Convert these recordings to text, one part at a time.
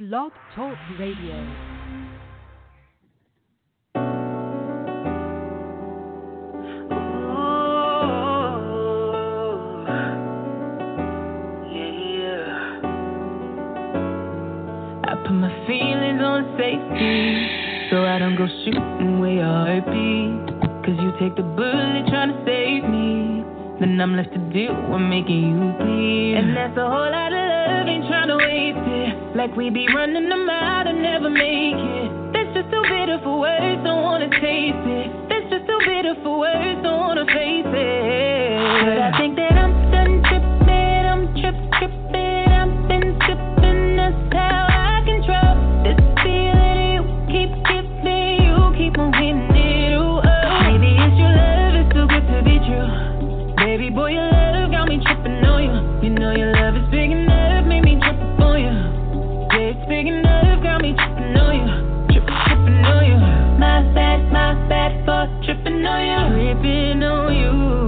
Blog Talk Radio. My feelings on safety, so I don't go shooting where your heart beat. Cause you take the bullet trying to save me, then I'm left to deal with making you bleed. And that's a whole lot of love, ain't trying to waste it. Like we be running them out and never make it. That's just too bitter for words, don't wanna taste it. That's just too bitter for words, don't wanna face it. But I think that I'm done tripping, I'm tripping, I've been sipping, that's how this feeling you keep giving, you keep on hitting it, ooh, oh. Maybe it's your love, it's too good to be true. Baby boy, your love got me tripping on you. You know your love is big enough, made me trip up on you. Yeah, it's big enough, got me tripping on you. Tripping on you. My bad for tripping on you. Tripping on you.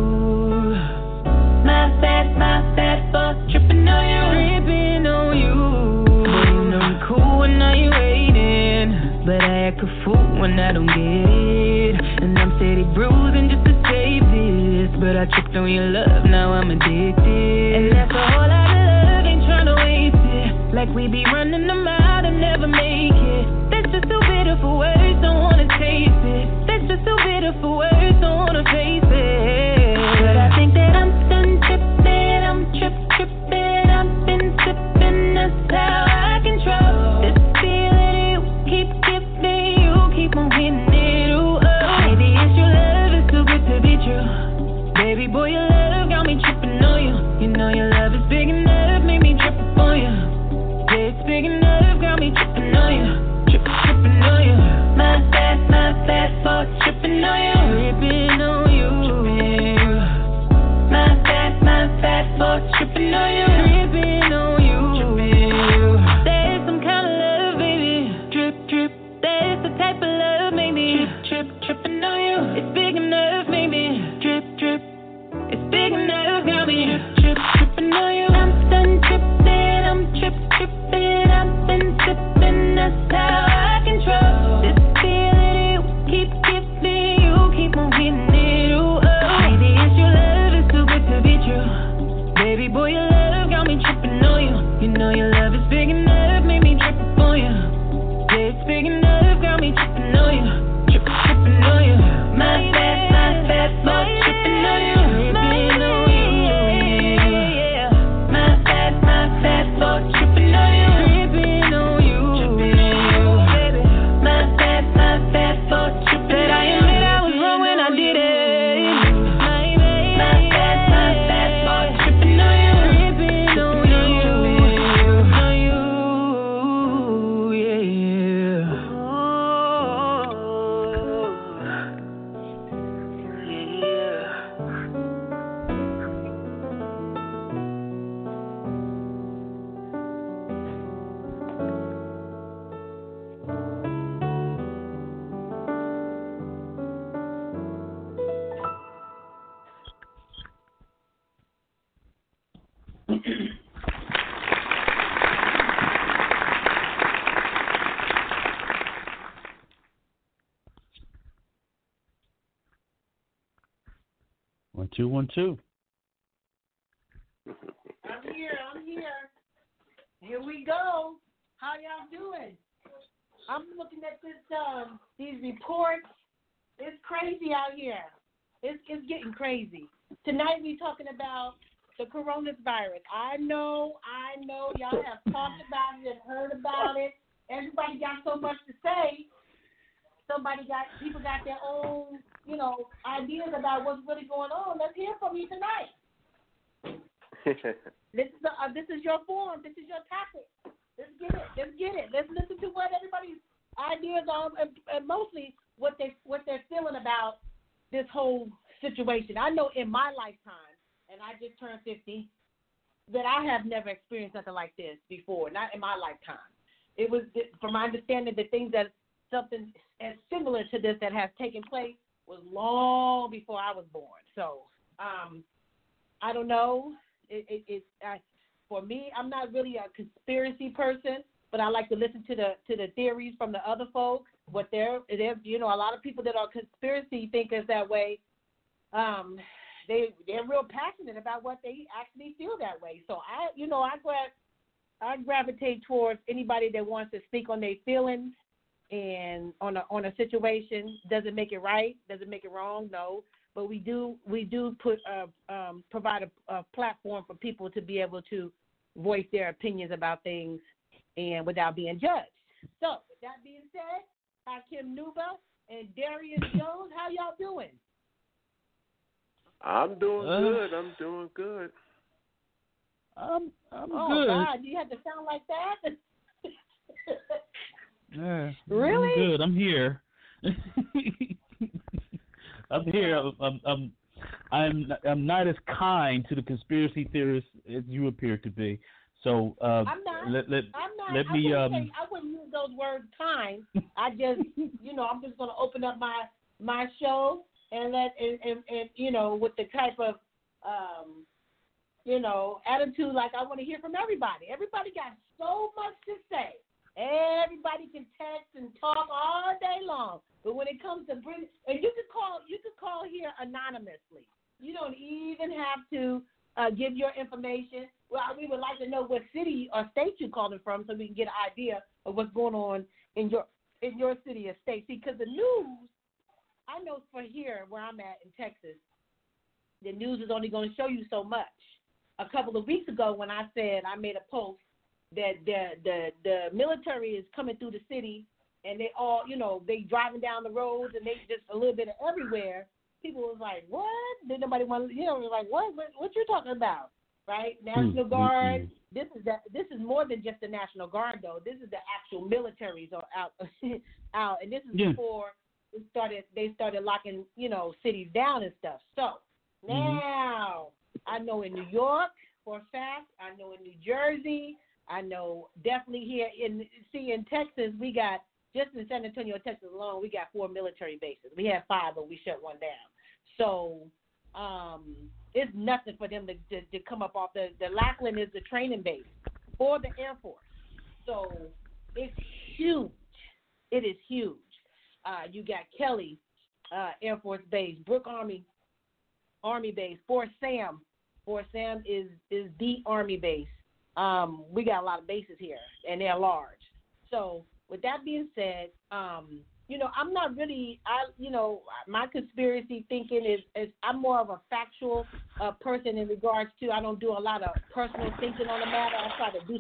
My bad for tripping on you. Tripping on you. Cool when now you waiting, but I act a fool when I don't get it. And I'm steady bruising just to save this, but I tripped on your love, now I'm addicted. And that's a whole lot of love, ain't tryna waste it. Like we be running them out and never make it. That's just too bitter for words, don't wanna taste it. That's just too bitter for words, don't wanna face it. But I think that I'm done tripping, I'm tripping, I've been sipping, that's how I control. This feeling you keep giving, you keep on hitting it, ooh, oh. Maybe it's your love, it's too good to be true. Baby boy, your love got me tripping on you. You know your love is big enough, made me trip up on you. Yeah, it's big enough, got me tripping on you. Tripping on you. My bad for tripping on you. Tripping on you. My bad for tripping on you. Tripping on you. There's some kind of love, baby. Drip. There's the type of love, maybe. Tripping on you. It's big enough, maybe. Drip. It's big enough, got me. Tripping on you. I'm done tripping, I'm tripping. I've been sipping, that's how I control. This feeling you keep giving, you keep on hitting it, ooh, oh. Maybe it's your love, it's too good to be true. Baby boy, your love got me tripping on you. You know your love is big enough, made me trip up on you. Yeah, it's big enough, got me tripping on you. Tripping on you. My bad for tripping on you. Tripping on you. Yeah. My bad for tripping on you. Tripping on you. Baby. My bad for tripping on you. But I admit I was wrong when I did it. My bad for tripping on you. Tripping on you. Yeah. One, two, 1, 2. I'm here. Here we go. How y'all doing? I'm looking at these reports. It's crazy out here. It's getting crazy. Tonight we're talking about the coronavirus. I know y'all have talked about it and heard about it. Everybody got so much to say. People got their own, ideas about what's really going on. Let's hear from you tonight. This is your forum. This is your topic. Let's get it. Let's listen to what everybody's ideas are, and mostly what they're feeling about this whole situation. I know in my lifetime, and I just turned 50, that I have never experienced something like this before. Not in my lifetime. It was, from my understanding, the things that something as similar to this that has taken place was long before I was born. So I don't know. For me, I'm not really a conspiracy person. but I like to listen to the theories from the other folks. What they're you know, a lot of people that are conspiracy thinkers that way, they're real passionate about what they actually feel that way. So I gravitate towards anybody that wants to speak on their feelings and on a situation. Doesn't make it right, doesn't make it wrong, no. But we do provide a platform for people to be able to voice their opinions about things and without being judged. So with that being said, Hakeem Nuba and Darius Jones, how y'all doing? I'm doing good. I'm doing good. I'm oh, good. Oh God, you had to sound like that? Yeah, really? I'm good. I'm here. I'm here. I'm not as kind to the conspiracy theorists as you appear to be. So I'm not. Let I me. I wouldn't use those words kind. I just, I'm just going to open up my show and with the type of attitude, like I want to hear from everybody. Everybody got so much to say. Everybody can text and talk all day long, but when it comes to and you could call here anonymously. You don't even have to give your information. Well, we would like to know what city or state you're calling from, so we can get an idea of what's going on in your city or state. See, because the news, I know for here where I'm at in Texas, the news is only going to show you so much. A couple of weeks ago, when I said I made a post that the military is coming through the city and they all, they driving down the roads and they just a little bit of everywhere. People was like, what? Did nobody want to, was like, what you talking about, right? National Guard. This is more than just the National Guard, though. This is the actual militaries are out, and this is before they started locking, cities down and stuff. So now I know in New York for a fact, I know in New Jersey, I know definitely here in Texas, we got, just in San Antonio, Texas alone, we got 4 military bases. We had 5, but we shut one down. So it's nothing for them to come up off. The Lackland is the training base for the Air Force. So it's huge. It is huge. You got Kelly Air Force Base, Brooke Army Base, Fort Sam. Fort Sam is the Army base. We got a lot of bases here, and they're large. So with that being said, I'm not really, my conspiracy thinking is I'm more of a factual person in regards to, I don't do a lot of personal thinking on the matter. I try to do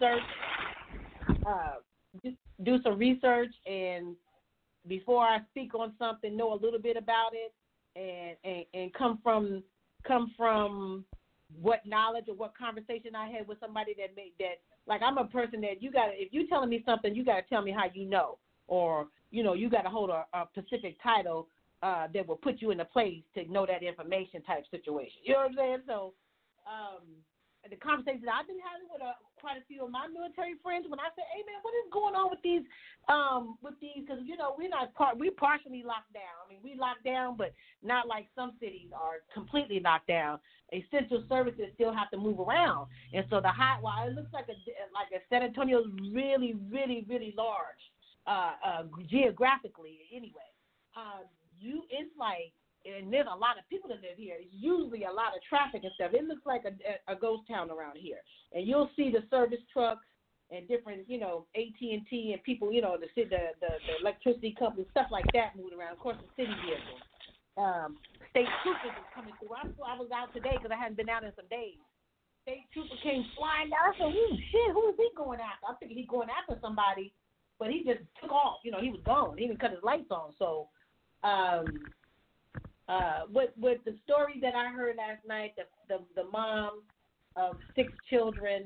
some research, and before I speak on something, know a little bit about it, and come from what knowledge or what conversation I had with somebody that made that. Like, I'm a person that if you telling me something, you gotta tell me how you know, or you gotta hold a specific title that will put you in a place to know that information type situation. You know what I'm saying? So the conversations I've been having with quite a few of my military friends, when I say, hey man, what is going on with these because we partially locked down. I mean, we locked down, but not like some cities are completely locked down. Essential services still have to move around, and so while it looks like a San Antonio is really, really, really large geographically anyway. It's like. And there's a lot of people that live here. It's usually a lot of traffic and stuff. It looks like a ghost town around here. And you'll see the service trucks and different, AT&T and people, the electricity companies, stuff like that moving around. Of course, the city vehicles. State troopers is coming through. I was out today because I hadn't been out in some days. State trooper came flying down. I said, shit, who is he going after? I figured he's going after somebody, but he just took off. He was gone. He didn't cut his lights on. So, with the story that I heard last night, the mom of 6 children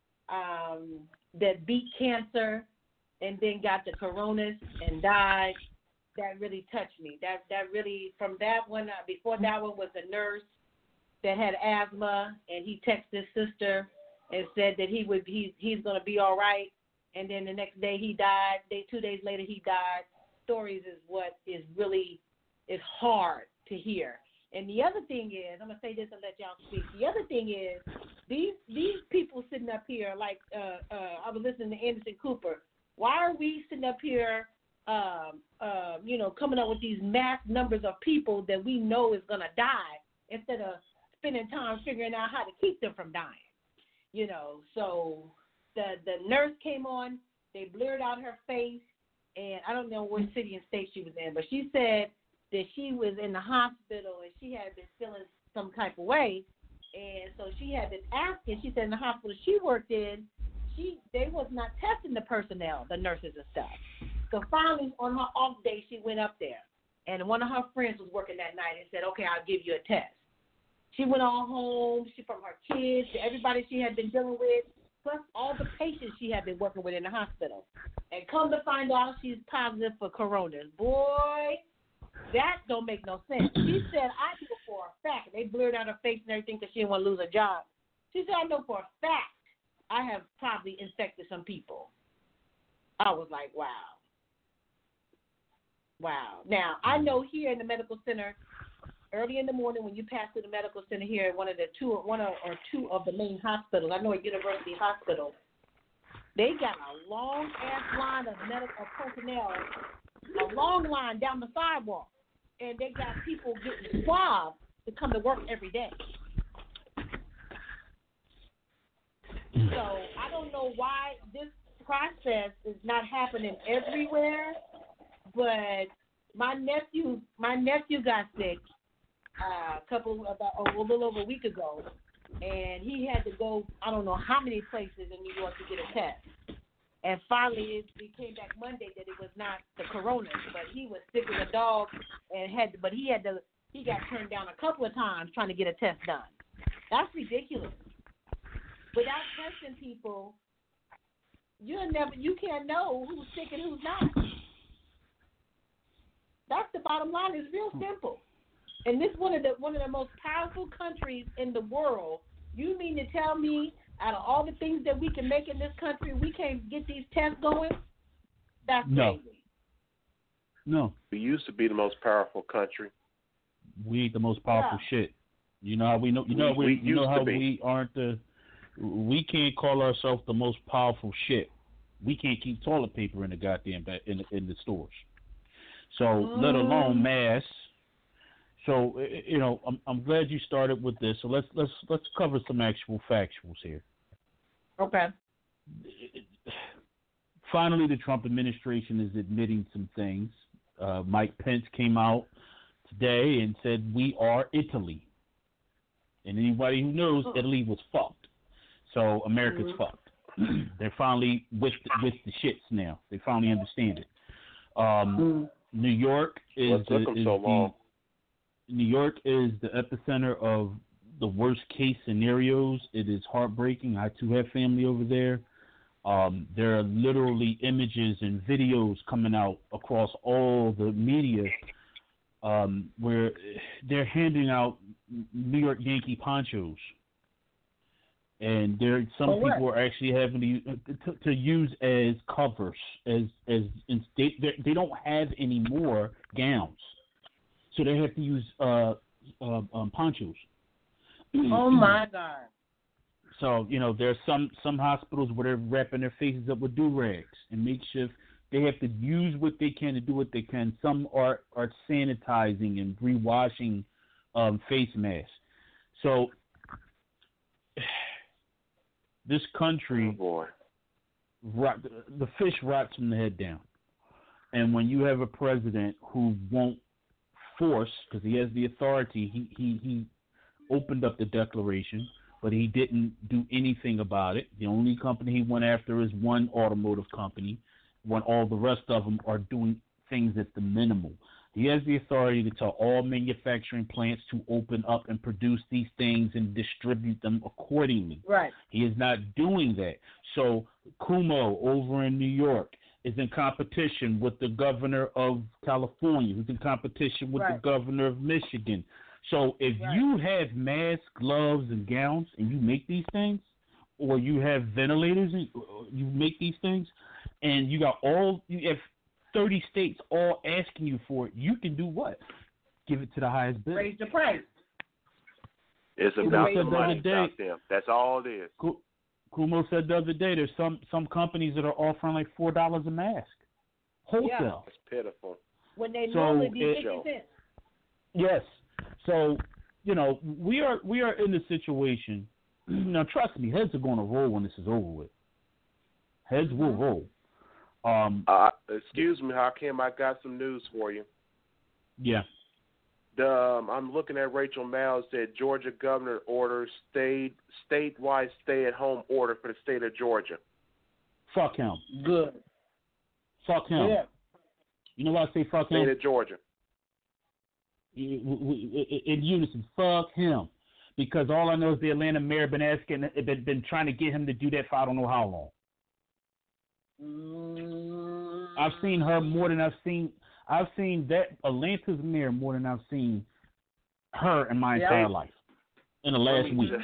that beat cancer and then got the coronas and died, that really touched me. That really, from that one, before that one was a nurse that had asthma, and he texted his sister and said that he's going to be all right, and then the next day he died. 2 days later he died. Stories is what is really is hard to hear. And the other thing is, I'm gonna say this and let y'all speak. The other thing is, these people sitting up here, like I was listening to Anderson Cooper. Why are we sitting up here, coming up with these mass numbers of people that we know is gonna die instead of spending time figuring out how to keep them from dying? So the nurse came on. They blurred out her face, and I don't know what city and state she was in, but she said that she was in the hospital and she had been feeling some type of way, and so she had been asking. She said in the hospital she worked in, they was not testing the personnel, the nurses and stuff. So finally, on her off day, she went up there, and one of her friends was working that night and said, "Okay, I'll give you a test." She went on home. She from her kids, to everybody she had been dealing with, plus all the patients she had been working with in the hospital, and come to find out she's positive for corona. Boy, that don't make no sense. She said, I knew for a fact. They blurred out her face and everything because she didn't want to lose her job. She said, I know for a fact I have probably infected some people. I was like, wow. Now, I know here in the medical center, early in the morning when you pass through the medical center here at one or two of the main hospitals, I know at University Hospital, they got a long-ass line of medical personnel, a long line down the sidewalk, and they got people getting swabbed to come to work every day. So I don't know why this process is not happening everywhere, but my nephew got sick a little over a week ago, and he had to go I don't know how many places in New York to get a test. And finally, it came back Monday that it was not the corona, but he was sick as a dog, and he got turned down a couple of times trying to get a test done. That's ridiculous. Without testing people, you can't know who's sick and who's not. That's the bottom line. It's real simple. And this one of the most powerful countries in the world. You mean to tell me, out of all the things that we can make in this country, we can't get these tests going? That's crazy. No. We used to be the most powerful country. We ain't the most powerful shit. You know how we know? We aren't the. We can't call ourselves the most powerful shit. We can't keep toilet paper in the goddamn in the stores. So let alone masks. So I'm glad you started with this. So let's cover some actual factuals here. Okay. Finally, the Trump administration is admitting some things. Mike Pence came out today and said we are Italy, and anybody who knows Italy was fucked. So America's fucked. They're finally with the shits now. They finally understand it. New York is New York is the epicenter of the worst case scenarios. It is heartbreaking. I too have family over there. There are literally images and videos coming out across all the media where they're handing out New York Yankee ponchos. And some people are actually having to use as covers, they don't have any more gowns, so they have to use ponchos. Oh my God! So there's some hospitals where they're wrapping their faces up with do-rags and makeshift. They have to use what they can to do what they can. Some are sanitizing and rewashing face masks. So. This country, the fish rots from the head down. And when you have a president who won't force, because he has the authority, he opened up the declaration, but he didn't do anything about it. The only company he went after is one automotive company, when all the rest of them are doing things at the minimal. He has the authority to tell all manufacturing plants to open up and produce these things and distribute them accordingly. Right. He is not doing that. So Cuomo over in New York is in competition with the governor of California, who's in competition with the governor of Michigan. So if you have masks, gloves, and gowns, and you make these things, or you have ventilators and you make these things, and you have 30 states all asking you for it, you can do what? give it to the highest bidder. Raise the price. It's Kumo about said the the money, other day. about them. That's all it is. Kumo said the other day, there's some companies that are offering like $4 a mask, wholesale. It's pitiful. When they So normally be 50 it- cents. Yes. So, we are in the situation. Now, trust me, heads are going to roll when this is over with. Heads will roll. Excuse me, Hakeem, I got some news for you. Yeah. I'm looking at Rachel Maddow said Georgia governor orders statewide stay-at-home order for the state of Georgia. Fuck him. Good. Fuck him. Yeah. You know why I say fuck him? State of Georgia. In unison, fuck him. Because all I know is the Atlanta mayor been trying to get him to do that for I don't know how long. I've seen her more than I've seen that Atlanta's mayor more than I've seen her in my entire life. In the last week.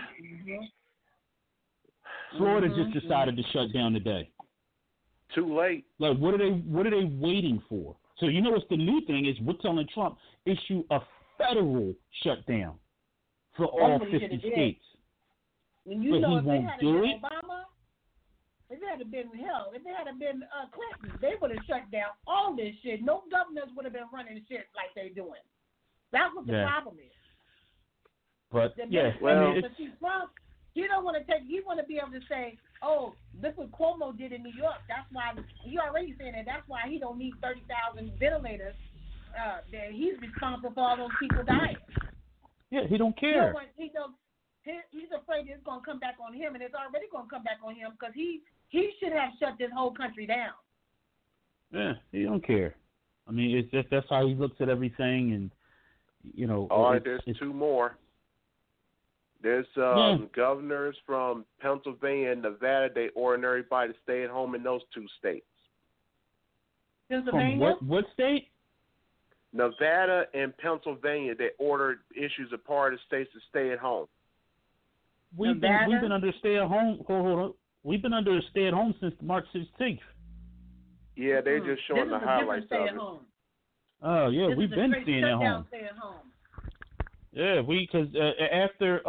Florida just decided to shut down today. Too late. Like, what are they waiting for? So you know what's the new thing is we're telling Trump issue a federal shutdown for all 50 states. And you but know, he if they won't had do been it. Obama, if it had been Clinton, they would have shut down all this shit. No governors would have been running shit like they doing. That's what the problem is. But Trump, he don't want to take. He want to be able to say, "Oh, look what Cuomo did in New York." That's why he already saying that. That's why he don't need 30,000 ventilators. That he's responsible for all those people dying. Yeah, he don't care. He's afraid it's going to come back on him, and it's already going to come back on him because he should have shut this whole country down. Yeah, he don't care. I mean, it's just that's how he looks at everything, and All right, there's two more. There's governors from Pennsylvania and Nevada. They ordered everybody to stay at home in those two states. Pennsylvania? From what state? Nevada and Pennsylvania. They ordered issues a part of the states to stay at home. We've been under stay at home. Hold on. We've been under stay at home since March 16th. Yeah, they're just showing the highlights of it. Oh yeah, we've been staying at home. Yeah, because after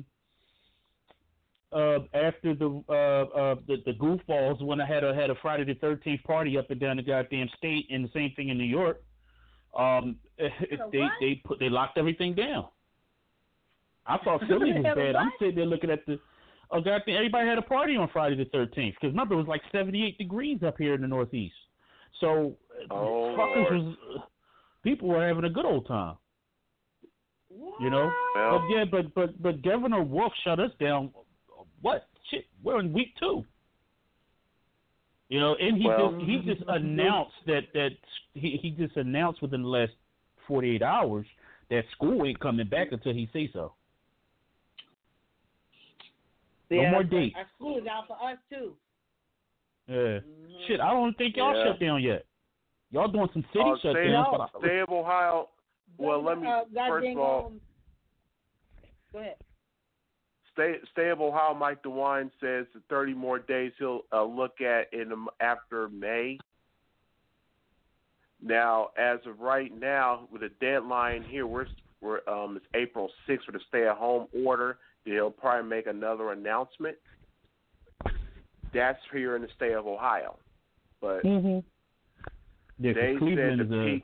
the goofballs when I had a Friday the 13th party up and down the goddamn state, and the same thing in New York, they locked everything down. I thought Philly was bad. I'm sitting there looking at goddamn, everybody had a party on Friday the 13th because remember it was like 78 degrees up here in the Northeast, so people were having a good old time. But Governor Wolf shut us down. What shit? We're in week 2. And he just announced that he just announced within the last 48 hours that school ain't coming back until he say so. No more dates. Our school is out for us too. Yeah. Shit, I don't think y'all shut down yet. Y'all doing some city shutdowns. State of Ohio. Well, let me first of all. Go ahead. State of Ohio, Mike DeWine says 30 more days he'll look at after May. Now, as of right now, with a deadline here, it's April 6th for the stay-at-home order. They'll probably make another announcement. That's here in the state of Ohio, but they said the peak.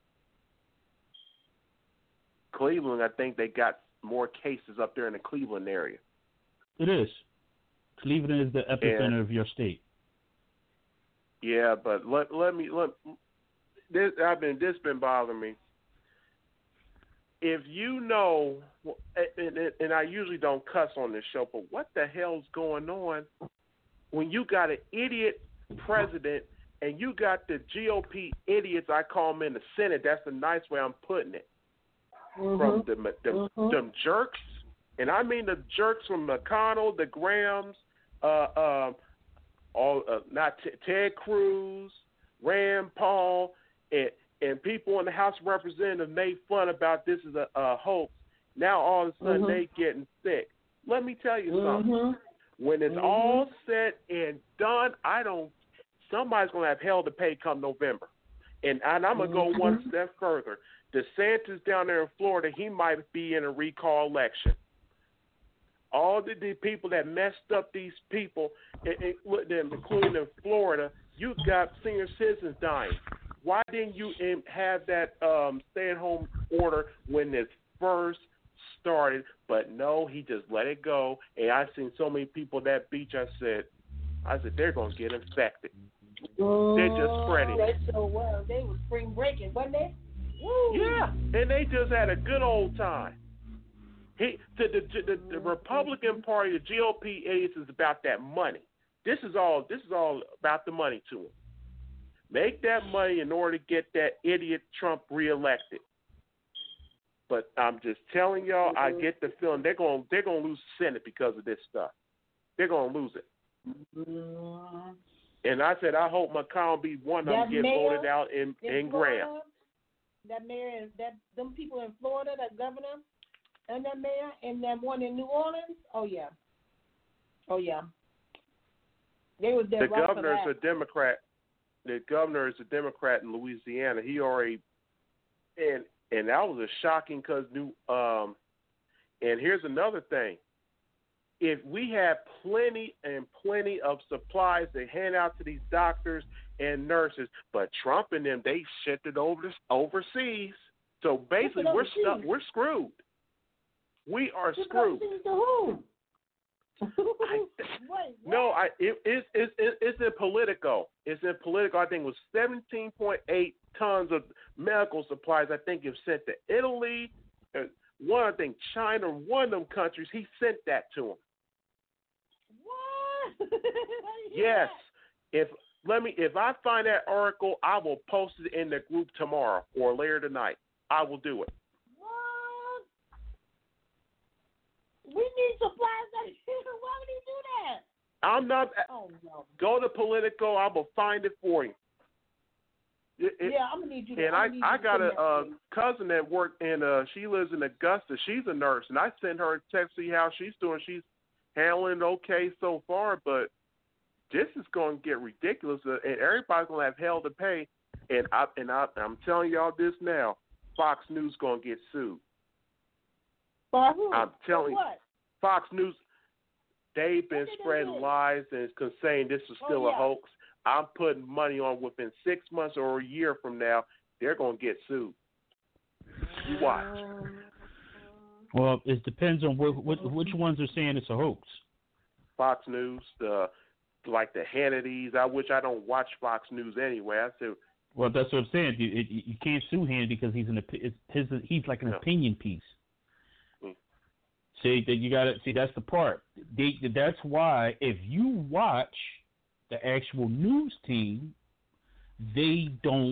Cleveland, I think they got more cases up there in the Cleveland area. It is. Cleveland is the epicenter of your state. Yeah, but this been bothering me. If you know, and I usually don't cuss on this show, but what the hell's going on when you got an idiot president and you got the GOP idiots, I call them in the Senate, that's the nice way I'm putting it, from them jerks, and I mean the jerks from McConnell, the Grahams, Ted Cruz, Rand Paul, and people in the House of Representatives made fun about this is a hoax. Now all of a sudden they getting sick. Let me tell you something. When it's all said and done, somebody's gonna have hell to pay come November. And I'm going to go one step further. DeSantis down there in Florida, he might be in a recall election. All the people that messed up these people, including in Florida, you got senior citizens dying. Why didn't you have that stay-at-home order when this first started? But no, he just let it go. And I've seen so many people at that beach, I said, they're going to get infected. They're just spreading. That's so well. They were spring breaking, wasn't they? Woo. Yeah, and they just had a good old time. The Republican Party, the GOP aides, is about that money. This is all about the money to them. Make that money in order to get that idiot Trump reelected. But I'm just telling y'all, I get the feeling they're going to lose the Senate because of this stuff. They're going to lose it. And I said, I hope McConnell be one of them get voted out in Graham. That mayor, them people in Florida, that governor, and that mayor, and that one in New Orleans. Oh yeah. They was there. The governor is a Democrat. The governor is a Democrat in Louisiana. He already, and that was a shocking because and here's another thing. If we have plenty of supplies to hand out to these doctors and nurses, but Trump and them, they shipped it overseas. So basically, we're screwed. We are screwed. To who? It's in Politico. It's in Politico. I think it was 17.8 tons of medical supplies. I think it was sent to Italy. I think China, one of them countries. He sent that to them. What? Yes. If I find that article, I will post it in the group tomorrow or later tonight. I will do it. What? We need supplies. Why would he do that? I'm not. Oh no. Go to Politico. I will find it for you. I'm gonna need you. And I got a cousin that worked in. She lives in Augusta. She's a nurse, and I sent her a text to see how she's doing. She's handling okay so far, but this is going to get ridiculous, and everybody's going to have hell to pay. And I'm telling y'all this now: Fox News going to get sued. By who? I'm telling you, Fox News. They've been spreading lies and saying this is still a hoax. I'm putting money on within 6 months or a year from now, they're going to get sued. You watch. Well, it depends on which ones are saying it's a hoax. Fox News, like the Hannitys. I wish I don't watch Fox News anyway. I said, well, that's what I'm saying. You can't sue Hannity because he's like an opinion piece. See, that you got to see. That's the part. That's why if you watch the actual news team, they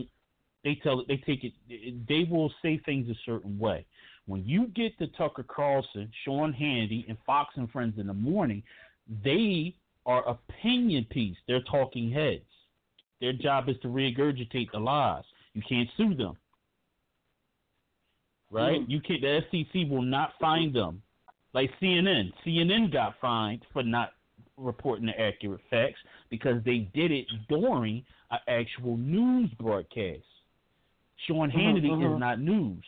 will say things a certain way. When you get to Tucker Carlson, Sean Hannity, and Fox and Friends in the morning, they are opinion piece. They're talking heads. Their job is to regurgitate the lies. You can't sue them, right? You can't. The FCC will not fine them. Like CNN. CNN got fined for not reporting the accurate facts because they did it during an actual news broadcast. Sean Hannity is not news.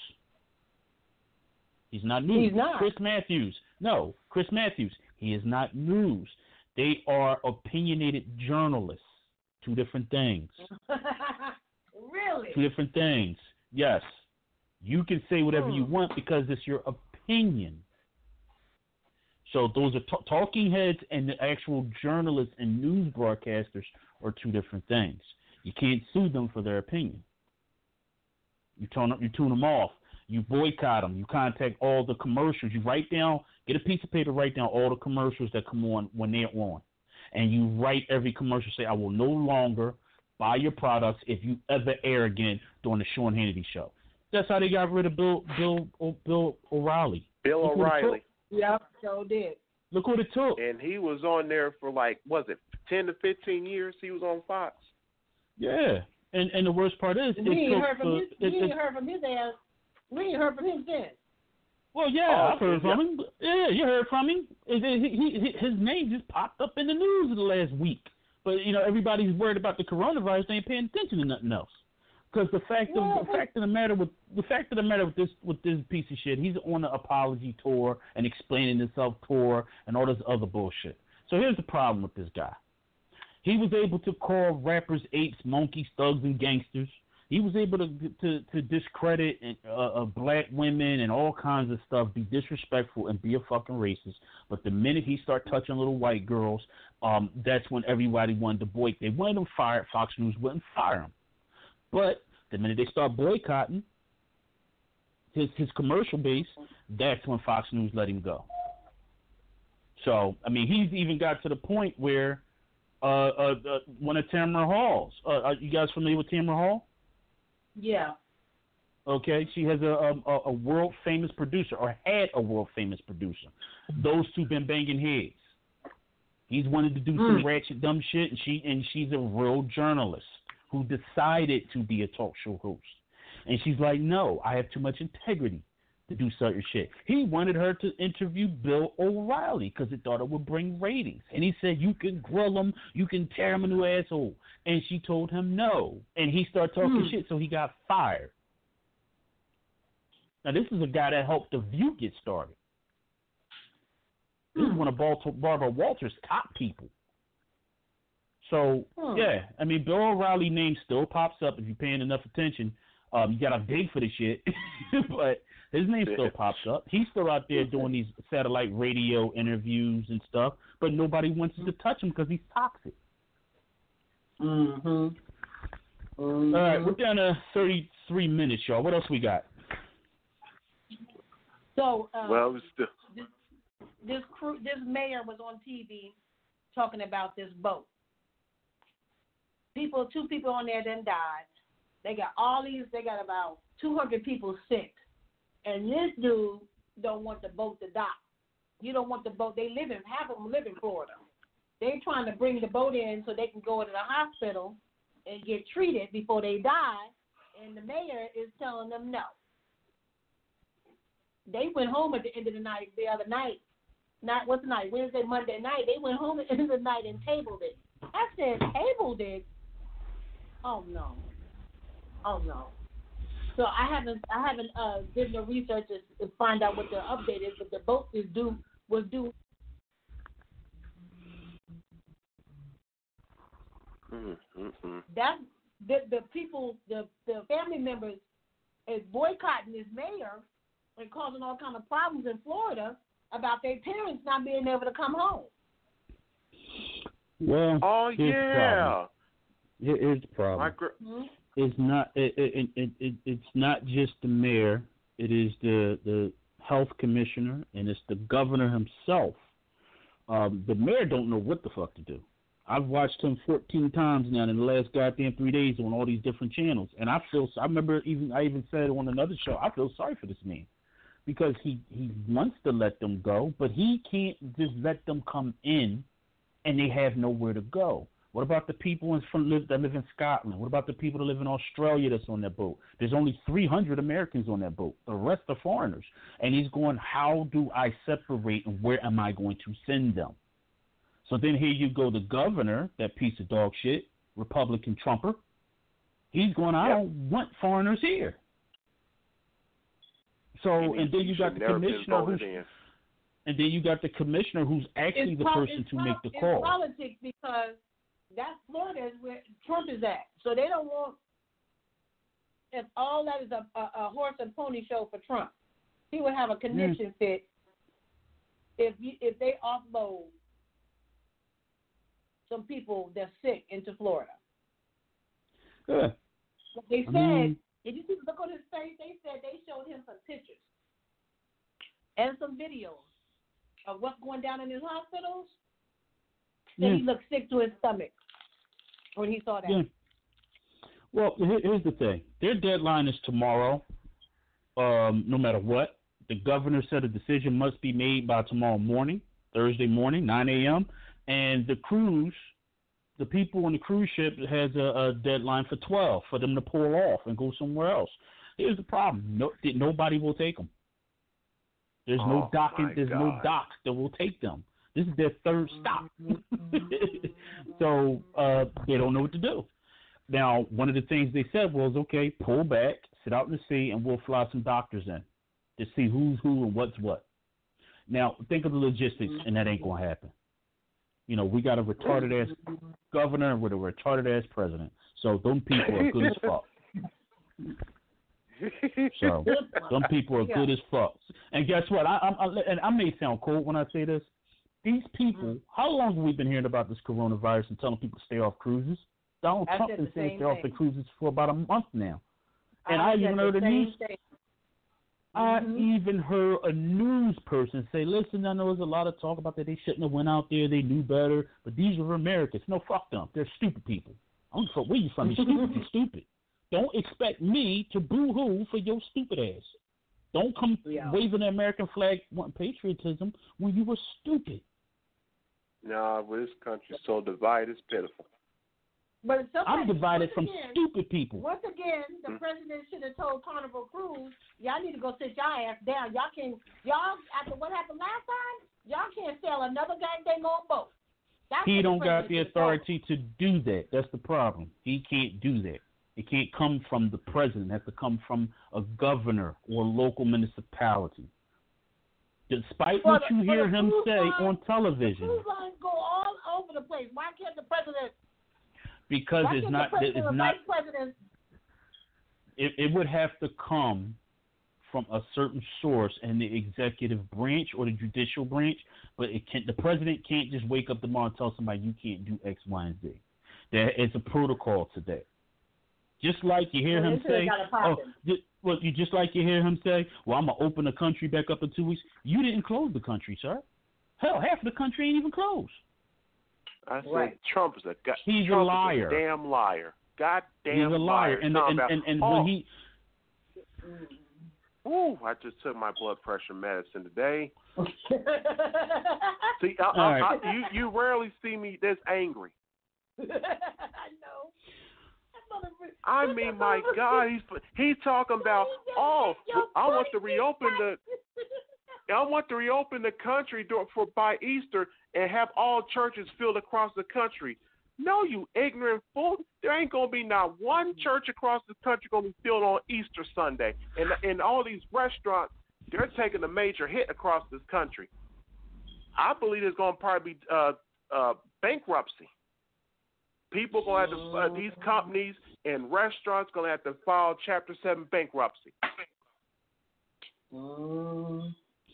He's not news. He's not. Chris Matthews. He is not news. They are opinionated journalists. Two different things. Really? Two different things. Yes. You can say whatever you want because it's your opinion. So those are talking heads and the actual journalists and news broadcasters are two different things. You can't sue them for their opinion. You tune them off. You boycott them. You contact all the commercials. You get a piece of paper, write down all the commercials that come on when they're on. And you write every commercial, say, I will no longer buy your products if you ever air again during the Sean Hannity show. That's how they got rid of Bill O'Reilly. Bill O'Reilly. Yep, so did. Look what it took. And he was on there for 10 to 15 years he was on Fox. Yeah. And the worst part is we ain't heard from his ass. We ain't heard from him since. Well, yeah, I've heard from him. Yeah, you heard from him. His name just popped up in the news the last week. But, everybody's worried about the coronavirus. They ain't paying attention to nothing else. Because the fact of the matter with this piece of shit, he's on an apology tour and explaining himself tour and all this other bullshit. So here's the problem with this guy. He was able to call rappers apes, monkeys, thugs, and gangsters. He was able to discredit black women and all kinds of stuff, be disrespectful and be a fucking racist. But the minute he start touching little white girls, that's when everybody wanted to boycott. They wanted him fired. Fox News wouldn't fire him. But the minute they start boycotting his commercial base, that's when Fox News let him go. So, I mean, he's even got to the point where one of Tamara Hall's. Are you guys familiar with Tamara Hall? Yeah. Okay, she has a world famous producer, or had a world famous producer. Those two been banging heads. He's wanted to do some ratchet dumb shit, and she's a real journalist who decided to be a talk show host. And she's like, no, I have too much integrity to do certain shit. He wanted her to interview Bill O'Reilly because he thought it would bring ratings. And he said, you can grill him, you can tear him a new asshole. And she told him no. And he started talking shit, so he got fired. Now, this is a guy that helped The View get started. This is one of Barbara Walters' top people. So, yeah, I mean, Bill O'Reilly's name still pops up if you're paying enough attention. You got to dig for the shit, but his name still pops up. He's still out there doing these satellite radio interviews and stuff, but nobody wants to touch him because he's toxic. All right, we're down to 33 minutes, y'all. What else we got? So, this mayor was on TV talking about this boat. Two people on there then died. They got about 200 people sick. And this dude don't want the boat to dock. You don't want the boat. Half of them live in Florida. They're trying to bring the boat in so they can go to the hospital and get treated before they die. And the mayor is telling them no. They went home at the end of the night, the other night. What's the night? Wednesday, Monday night. They went home at the end of the night and tabled it. I said, tabled it? Oh no. So I haven't did no research to find out what the update is, but the boat was due. That's the people, the family members is boycotting this mayor and causing all kind of problems in Florida about their parents not being able to come home. Well, here's the problem. It's not. It's not just the mayor. It is the health commissioner, and it's the governor himself. The mayor don't know what the fuck to do. I've watched him 14 times now in the last goddamn 3 days on all these different channels, and I remember I even said on another show, I feel sorry for this man because he wants to let them go, but he can't just let them come in, and they have nowhere to go. What about the people that live in Scotland? What about the people that live in Australia that's on that boat? There's only 300 Americans on that boat. The rest are foreigners. And he's going, how do I separate and where am I going to send them? So then here you go, the governor, that piece of dog shit, Republican Trumper. He's going, I don't want foreigners here. So, and then you got the commissioner who's actually the person to make the call. It's politics because that's Florida is where Trump is at. So they don't want, if all that is a horse and pony show for Trump, he would have a conniption fit if they offload some people that's sick into Florida. Yeah. But they said, did you look on his face? They said they showed him some pictures and some videos of what's going down in his hospitals. Then he looked sick to his stomach when he saw that. Yeah. Well, here's the thing. Their deadline is tomorrow, no matter what. The governor said a decision must be made by tomorrow morning, Thursday morning, 9 a.m., and the people on the cruise ship has a deadline for 12 for them to pull off and go somewhere else. Here's the problem. Nobody will take them. There's no docking. There's no docks that will take them. This is their third stop. So they don't know what to do. Now, one of the things they said was, okay, pull back, sit out in the sea, and we'll fly some doctors in to see who's who and what's what. Now, think of the logistics, and that ain't going to happen. You know, we got a retarded-ass governor with a retarded-ass president. So them people are good as fuck. So some people are good as fuck. And guess what? I may sound cold when I say this. These people, how long have we been hearing about this coronavirus and telling people to stay off cruises? Donald Trump has been saying stay off the cruises for about a month now. And I even heard a news person say, listen, I know there's a lot of talk about that they shouldn't have went out there, they knew better, but these are Americans. No, fuck them. They're stupid people. I don't know where you from. You're stupid. Don't expect me to boo-hoo for your stupid ass. Don't come waving the American flag wanting patriotism when you were stupid. No, this country's so divided, it's pitiful. But I'm divided from stupid people. Once again, the president should have told Carnival Cruise, y'all need to go sit y'all ass down. Y'all, after what happened last time, y'all can't sail another goddamn on boat. He don't got the authority to do that. That's the problem. He can't do that. It can't come from the president. It has to come from a governor or a local municipality. Despite what you hear him say on television. The cruise lines go all over the place. Why can't the president? Because it would have to come from a certain source in the executive branch or the judicial branch, but the president can't just wake up tomorrow and tell somebody you can't do X, Y, and Z. There is a protocol to that. Just like you hear him say, just like you hear him say, well, I'm gonna open the country back up in 2 weeks. You didn't close the country, sir. Hell, half of the country ain't even closed. I said Trump is he's a liar. Is a damn liar. Goddamn he's a liar. And when he I just took my blood pressure medicine today. See, you rarely see me this angry. I know. I mean, my God, he's talking about, I want to reopen the country by Easter and have all churches filled across the country. No, you ignorant fool. There ain't going to be not one church across the country going to be filled on Easter Sunday. And all these restaurants, they're taking a major hit across this country. I believe there's going to probably be bankruptcy. People going to have to, these companies and restaurants going to have to file Chapter 7 bankruptcy. Well,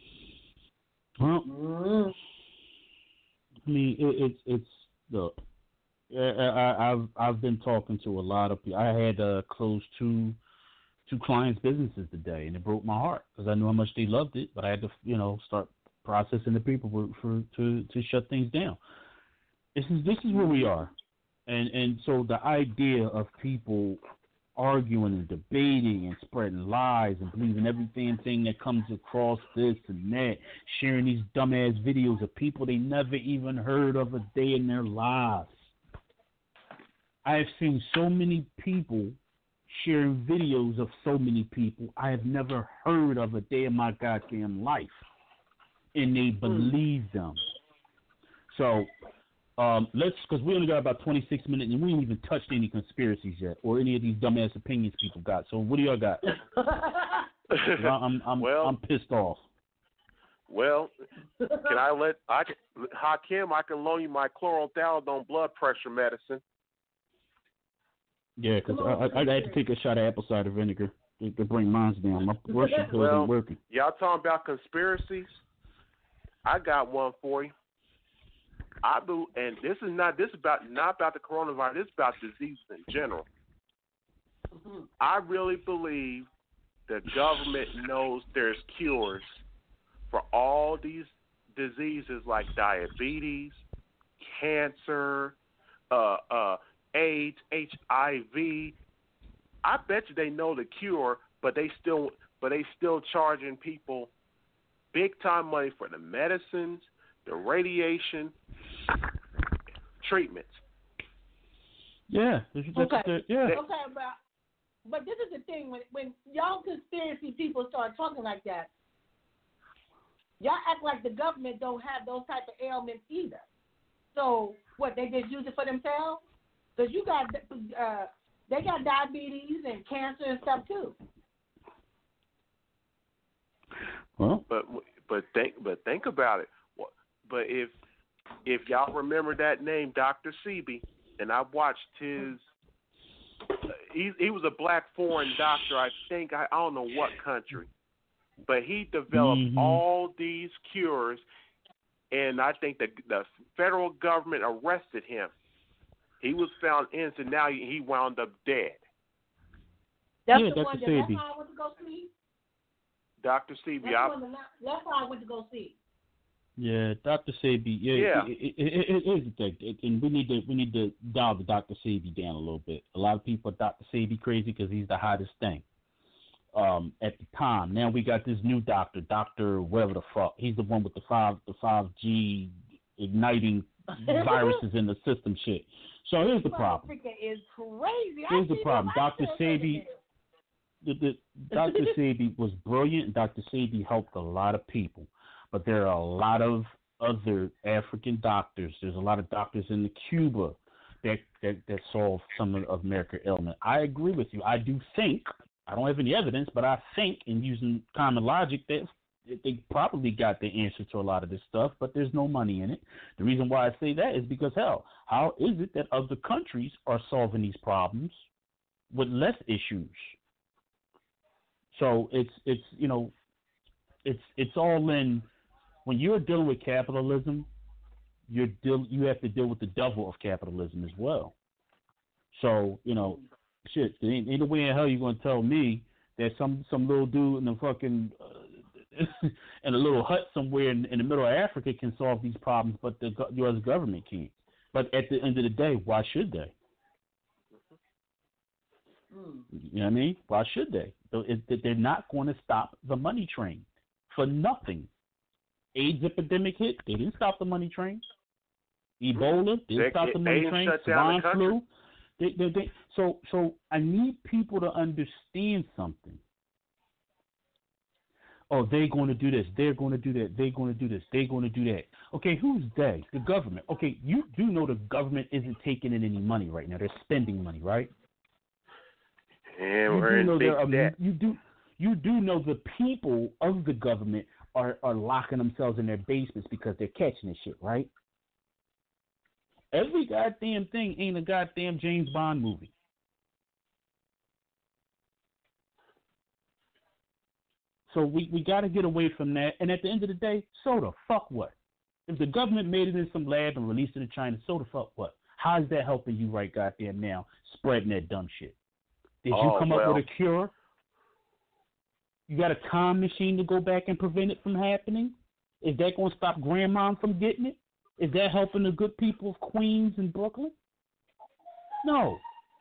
I mean, it's look. I've been talking to a lot of people. I had to close two clients' businesses today, and it broke my heart because I knew how much they loved it, but I had to start processing the paperwork to shut things down. This is where we are. And so the idea of people arguing and debating and spreading lies and believing every damn thing that comes across this and that, sharing these dumbass videos of people they never even heard of a day in their lives. I have seen so many people sharing videos of so many people I have never heard of a day in my goddamn life, and they believe them. So because we only got about 26 minutes and we ain't even touched any conspiracies yet or any of these dumbass opinions people got. So what do y'all got? I'm pissed off. Well, Hakim, I can loan you my chlorothalidone blood pressure medicine. Yeah, because I had to take a shot of apple cider vinegar to bring mine down. My Russian pills ain't working. Y'all talking about conspiracies? I got one for you. And this is not about the coronavirus. This is about diseases in general. I really believe the government knows there's cures for all these diseases like diabetes, cancer, AIDS, HIV. I bet you they know the cure, but they still charging people big time money for the medicines, the radiation, treatments. Yeah. Okay, but this is the thing. When y'all conspiracy people start talking like that, y'all act like the government don't have those type of ailments either. So what? They just use it for themselves? Because you got They got diabetes and cancer and stuff too. Well, But think about it. But if y'all remember that name, Dr. Sebi, and I watched his. He was a black foreign doctor. I think I don't know what country, but he developed all these cures, and I think the federal government arrested him. He was found innocent. Now he wound up dead. That's yeah, the Dr. one that Sebi. I went to go see. Dr. Sebi. That's why I went to go see. Yeah, Dr. Sebi. Yeah. Here's the thing, and we need to dial the Dr. Sebi down a little bit. A lot of people are Dr. Sebi crazy because he's the hottest thing. At the time, now we got this new doctor, whatever the fuck. He's the one with the 5G igniting viruses in the system shit. So here's the problem. Is crazy. Here's the problem. Dr. Sebi. Dr. Sebi was brilliant. Dr. Sebi helped a lot of people. But there are a lot of other African doctors. There's a lot of doctors in Cuba that solve some of America's ailment. I agree with you. I do think, I don't have any evidence, but I think, in using common logic, that they probably got the answer to a lot of this stuff, but there's no money in it. The reason why I say that is because, hell, how is it that other countries are solving these problems with less issues? So it's all in. When you're dealing with capitalism, you have to deal with the devil of capitalism as well. So, shit, there ain't no way in hell you're going to tell me that some little dude in the fucking in a little hut somewhere in the middle of Africa can solve these problems, but the U.S. government can't. But at the end of the day, why should they? You know what I mean? Why should they? They're not going to stop the money train for nothing. AIDS epidemic hit, they didn't stop the money train. Ebola didn't stop the money train. Swine flu. So I need people to understand something. Oh, they're going to do this. They're going to do that. They're going to do this. They're going to do that. Okay, who's they? The government. Okay, you do know the government isn't taking in any money right now. They're spending money, right? And we're in big debt. You do know the people of the government are locking themselves in their basements because they're catching this shit, right? Every goddamn thing ain't a goddamn James Bond movie. So we got to get away from that. And at the end of the day, so the fuck what? If the government made it in some lab and released it in China, so the fuck what? How is that helping you right goddamn now spreading that dumb shit? Did you come up with a cure? You got a time machine to go back and prevent it from happening? Is that going to stop grandma from getting it? Is that helping the good people of Queens and Brooklyn? No.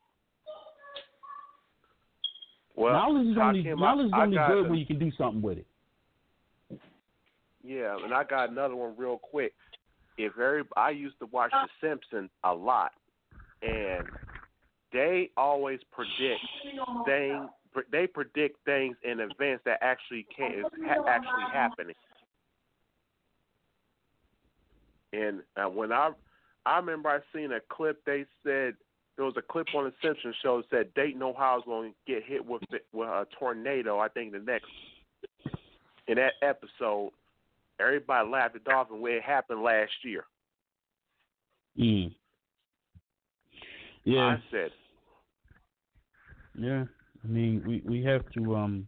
Well, knowledge is only good when you can do something with it. Yeah, and I got another one real quick. I used to watch The Simpsons a lot, and they always predict things. They predict things in advance that actually actually happening. And when I remember I seen a clip, they said there was a clip on the Simpsons show that said Dayton, Ohio is going to get hit with a tornado. I think in that episode, everybody laughed it off, and it happened last year. Yeah. I said. Yeah. I mean, we have to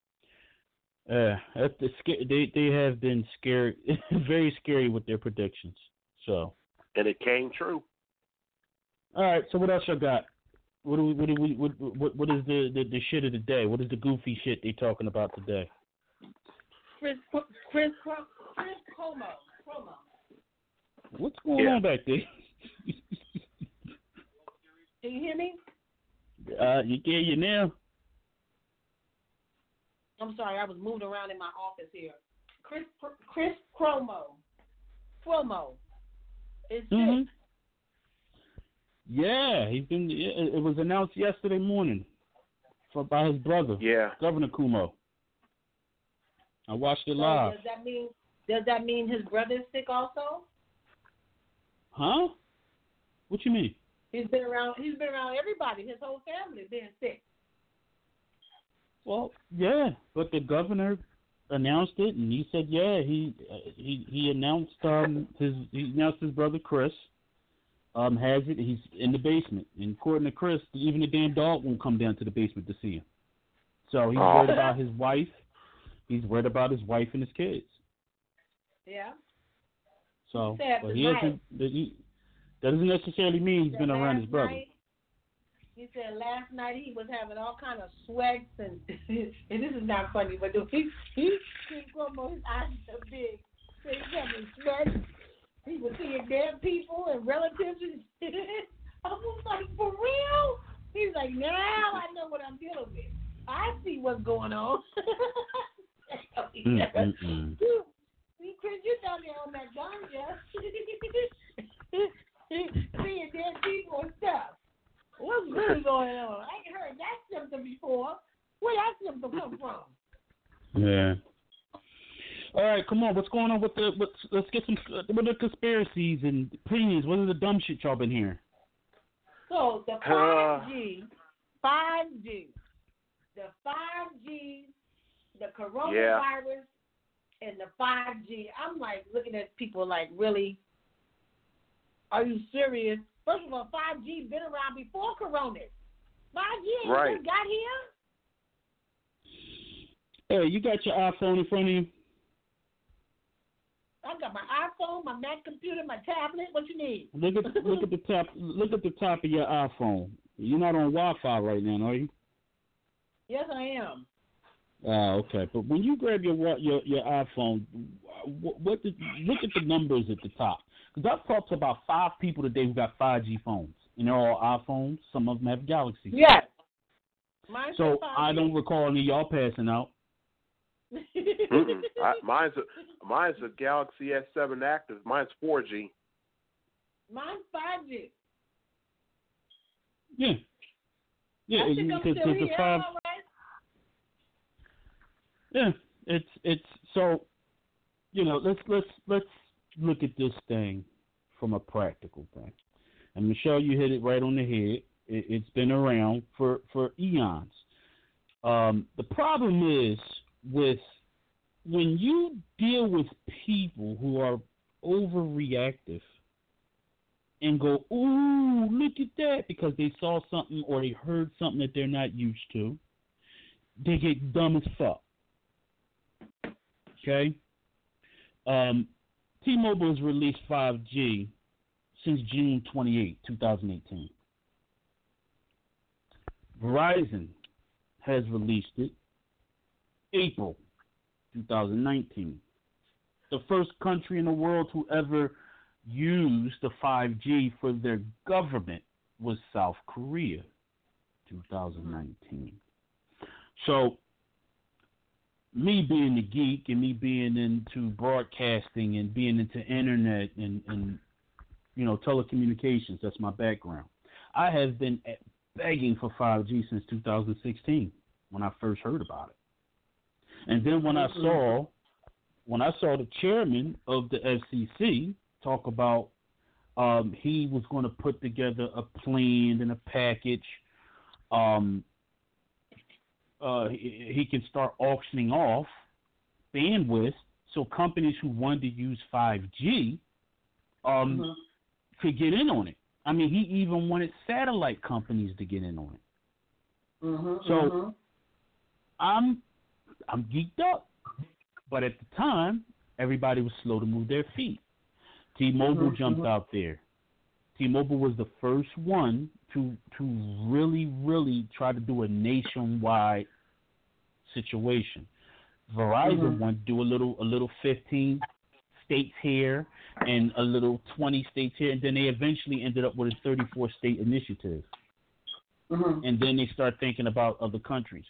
they have been scared, very scary with their predictions. So. And it came true. All right. So what else y'all got? What is the shit of the day? What is the goofy shit they talking about today? Chris Cuomo. What's going on back there? Can you hear me? You can you now. I'm sorry, I was moving around in my office here. Chris Cuomo is sick. Yeah, it was announced yesterday morning by his brother, Governor Cuomo. I watched it live. Does that mean his brother is sick also? Huh? What you mean? He's been around everybody. His whole family being sick. Well, yeah, but the governor announced it, and he said, yeah, he announced his brother Chris has it. He's in the basement, and according to Chris, even the damn dog won't come down to the basement to see him. So he's worried about his wife. He's worried about his wife and his kids. Yeah. So, but he hasn't. He doesn't necessarily mean he's been around his brother. He said last night he was having all kind of sweats and this is not funny, but he couldn't come on, his eyes so big. So he was having sweats. He was seeing dead people and relatives. I was like, for real? He's like, now I know what I'm dealing with. I see what's going on. See, Chris, you down there on that ganja. Seeing dead people and stuff. What's really going on? I ain't heard that symptom before. Where that symptom come from? Yeah. All right, come on. What's going on with let's get some with the conspiracies and opinions. What are the dumb shit y'all been hearing? So the 5G, the coronavirus, and the 5G. I'm like looking at people like, really? Are you serious? First of all, 5G been around before Corona. 5G ain't just got here. Hey, you got your iPhone in front of you? I got my iPhone, my Mac computer, my tablet. What you need? Look at the top. Look at the top of your iPhone. You're not on Wi-Fi right now, are you? Yes, I am. Okay. But when you grab your iPhone, look at the numbers at the top. Because I've talked to about 5 people today who got 5G phones, and they're all iPhones. Some of them have Galaxy. Yes. So I don't recall any of y'all passing out. Mine's a Galaxy S7 Active. Mine's 4G. Mine's 5G. Yeah. Yeah. I think I'm still here. All right. Yeah. It's so, let's look at this thing from a practical thing. And Michelle, you hit it right on the head. It's been around for eons. The problem is with when you deal with people who are overreactive and go, ooh, look at that, because they saw something or they heard something that they're not used to, they get dumb as fuck. Okay? T-Mobile has released 5G since June 28, 2018. Verizon has released it April 2019. The first country in the world to ever use the 5G for their government was South Korea, 2019. So, me being a geek and me being into broadcasting and being into internet and telecommunications, that's my background. I have been begging for 5G since 2016 when I first heard about it. And then when I saw the chairman of the FCC talk about he was going to put together a plan and a package, he can start auctioning off bandwidth so companies who wanted to use 5G could get in on it. I mean, he even wanted satellite companies to get in on it. So I'm geeked up. But at the time, everybody was slow to move their feet. T-Mobile jumped out there. T-Mobile was the first one to really, really try to do a nationwide situation. Verizon wanted to do a little 15 states here and a little 20 states here, and then they eventually ended up with a 34-state initiative. And then they start thinking about other countries.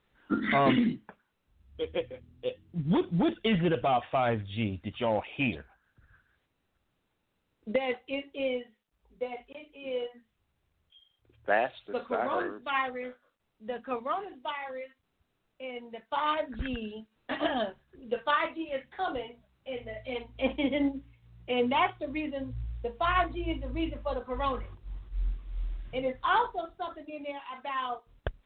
What is it about 5G that y'all hear? That it is fastest the coronavirus, and the 5G. The 5G is coming, and that's the reason. The 5G is the reason for the corona. And it's also something in there about,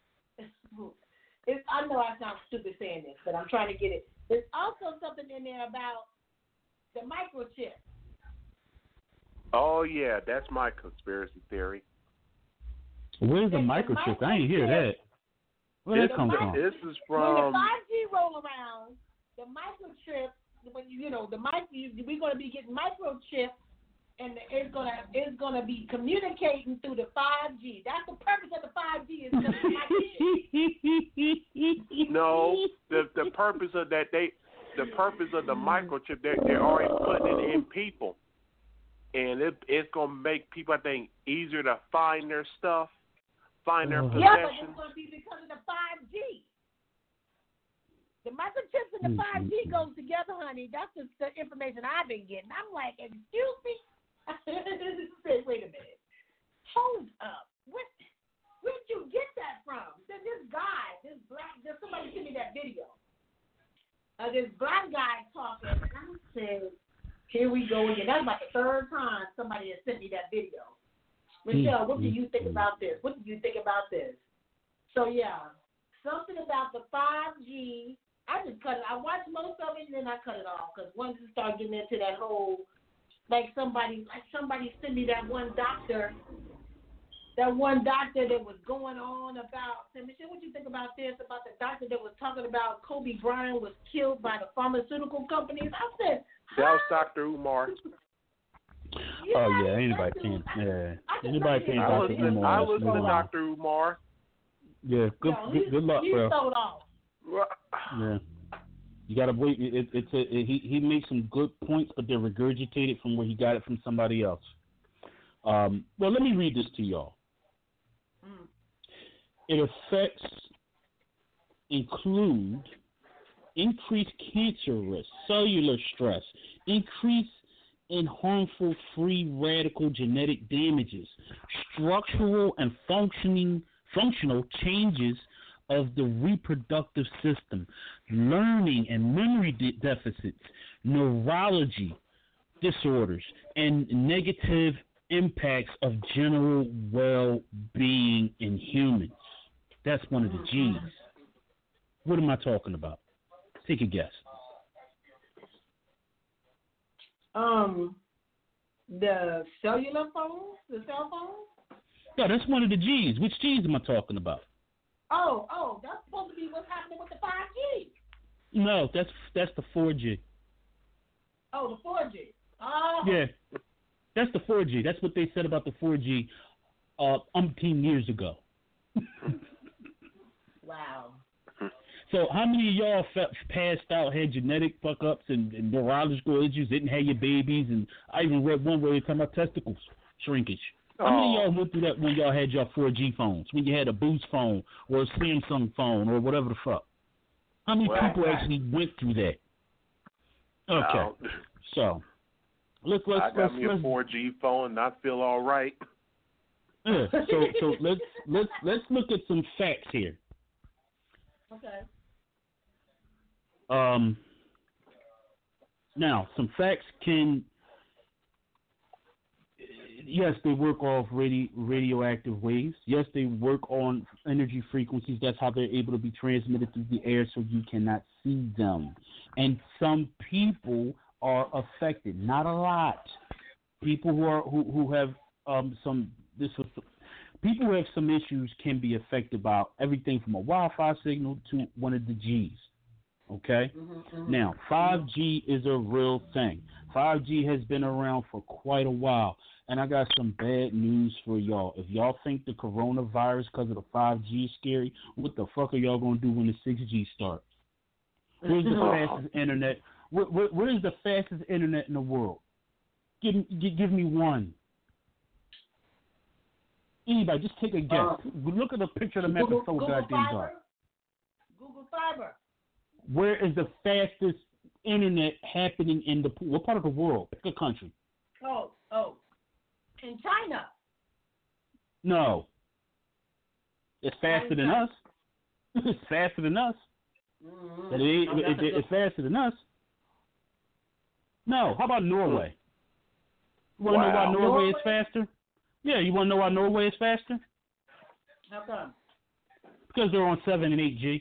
I know I sound stupid saying this, but I'm trying to get it. There's also something in there about the microchip. Oh, yeah, that's my conspiracy theory. Where's the microchip? I ain't hear that. Where that come from? This is from... When the 5G roll around, the microchip, when we're going to be getting microchips, and it's gonna be communicating through the 5G. That's the purpose of the 5G is because of the microchip. No, the purpose of that the purpose of the microchip they're already putting it in people, and it's gonna make people, I think, easier to find their stuff, find their possessions. Yeah, but it's gonna be because of the 5G. The microchips and the 5G goes together, honey. That's the information I've been getting. I'm like, excuse me. Wait a minute. Hold up. Where'd you get that from? Then somebody sent me that video. This black guy talking, and I said, here we go again. That's about the third time somebody has sent me that video. Michelle, what do you think about this? What do you think about this? So, yeah, something about the 5G. I just cut it. I watched most of it, and then I cut it off, because once you start getting into that whole, like somebody sent me that one doctor that was going on about, said, Michelle, what do you think about this, about the doctor that was talking about Kobe Bryant was killed by the pharmaceutical companies? I said, that was Dr. Umar. Anybody can. Yeah. Anybody can. I listen to Dr. Umar. Yeah, good luck, bro. He's sold off. Yeah. You gotta wait. He makes some good points, but they're regurgitated from where he got it from somebody else. Well, let me read this to y'all. It include increased cancer risk, cellular stress, increase in harmful free radical genetic damages, structural and functional changes of the reproductive system, learning and memory deficits, neurology disorders, and negative impacts of general well-being in humans. That's one of the G's. What am I talking about? Take a guess. The cellular phones? The cell phones? Yeah, that's one of the G's. Which G's am I talking about? Oh, that's supposed to be what's happening with the 5G. No, that's the 4G. Oh, the 4G. Oh. Yeah, that's the 4G. That's what they said about the 4G umpteen years ago. Wow. So how many of y'all passed out, had genetic fuck-ups and neurological issues, didn't have your babies? And I even read one where they talking about testicles shrinkage. How many of y'all went through that when y'all had your 4G phones, when you had a Boost phone or a Samsung phone or whatever the fuck? How many people actually went through that? Okay, so let's I got me a 4G phone and I feel all right. Yeah, so let's look at some facts here. Okay. Now, some facts can, yes, they work off radioactive waves. Yes, they work on energy frequencies. That's how they're able to be transmitted through the air so you cannot see them. And some people are affected, not a lot. People who have people who have some issues can be affected by everything from a Wi-Fi signal to one of the G's. Okay? Now, 5G is a real thing. 5G has been around for quite a while. And I got some bad news for y'all. If y'all think the coronavirus because of the 5G is scary, what the fuck are y'all going to do when the 6G starts? Where's the fastest internet? Where's the fastest internet in the world? Give me one. Anybody, just take a guess. Look at the picture of the map and so goddamn dark. Google Fiber. Where is the fastest internet happening in what part of the world? Pick a country. Oh. In China. No. It's faster than us. It's faster than us. It's faster than us. No. How about Norway? You want to know why Norway is faster? Yeah, you want to know why Norway is faster? How come? Because they're on 7 and 8G.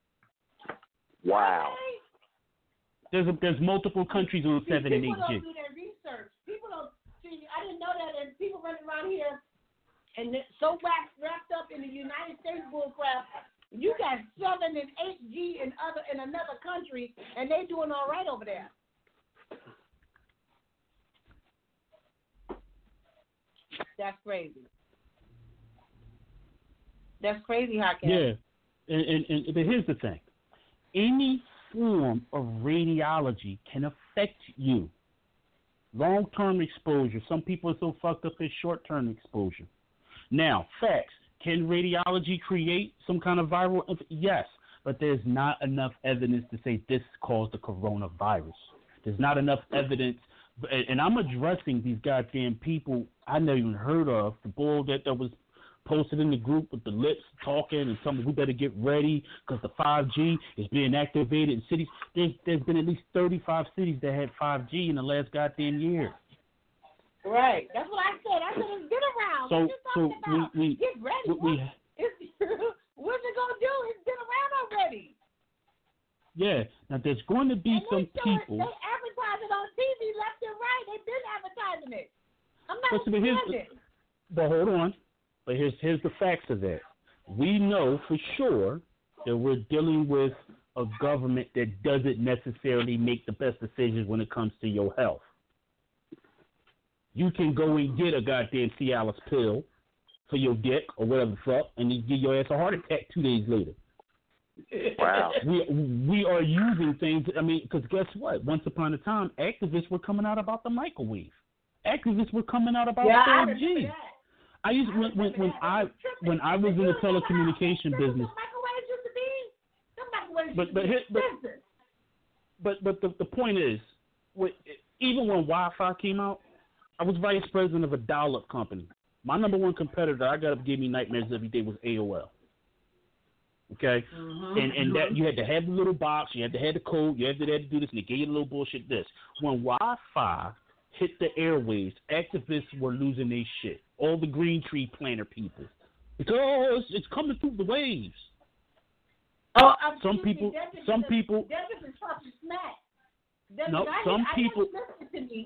Wow. There's multiple countries on 7 and 8G. People don't do their research. People don't see. I didn't know that, and people running around here and they're so wrapped up in the United States bullcrap. You got 7 and 8G in another country, and they doing all right over there. That's crazy. That's crazy, Hakeem. Yeah, and but here's the thing: any form of radiology can affect you. Long-term exposure. Some people are so fucked up as short-term exposure. Now, facts. Can radiology create some kind of viral? Yes, but there's not enough evidence to say this caused the coronavirus. There's not enough evidence, and I'm addressing these goddamn people I never even heard of. The bull that was posted in the group with the lips talking and something, we better get ready because the 5G is being activated in cities. There's been at least 35 cities that had 5G in the last goddamn year. Right. That's what I said. I said it's been around. So, what you talking about? we Get ready. What's it going to do? It's been around already. Yeah. Now, there's going to be and some people. They advertise it on TV left and right. They've been advertising it. I'm not But hold on. But here's the facts of that. We know for sure that we're dealing with a government that doesn't necessarily make the best decisions when it comes to your health. You can go and get a goddamn Cialis pill for your dick or whatever the fuck, and then give your ass a heart attack 2 days later. Wow. We are using things. I mean, because guess what? Once upon a time, activists were coming out about the microwave. Activists were coming out about 5G. I used when I was in the telecommunication business. But the point is, even when Wi-Fi came out, I was vice president of a dial-up company. My number one competitor, I got to give me nightmares every day, was AOL. Okay, and that you had to have the little box, you had to have the code, you had to do this, and they gave you the little bullshit. This when Wi-Fi hit the airwaves, activists were losing their shit. All the Green Tree Planter people, because it's coming through the waves. Oh, some people. Dedrick is talking smack. No, some people. To me.